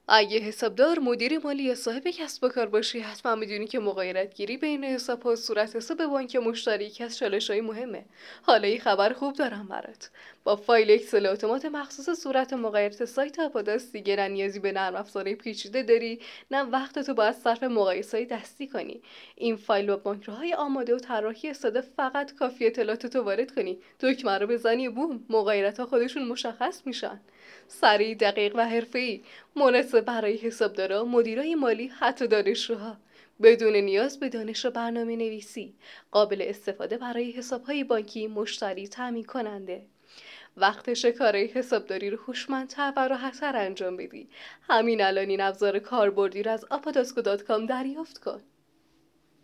اگه حسابدار، مدیر مالی یا صاحب کسب و کار باشی، حتما میدونی که مغایرت گیری بین حساب‌ها و صورت حساب بانک مشتری یکی از چالش‌های مهمه. حالا یه خبر خوب دارم برات. با فایل اکسل اتومات مخصوص صورت مغایرت سایت آپاداس دیگه نه نیازی به نرم افزارهای پیچیده داری، نه وقتتو باید صرف مقایسه‌های دستی کنی. این فایل با بانک‌های آماده و طراحی ساده فقط کافی اطلاعاتتو وارد کنی، دکمه رو بزنی، بوم، مغایرت‌ها خودشون مشخص میشن. سریع، دقیق و حرفه‌ای، مناسب برای حسابدارا، مدیرای مالی، حتی دانشجوها. بدون نیاز به دانش برنامه نویسی، قابل استفاده برای حسابهای بانکی، مشتری، تامین کننده. وقتش کارهای حسابداری رو هوشمندتر و راحت‌تر انجام بدی. همین الان این ابزار کاربردی رو از آپاداسکو.com دریافت کن.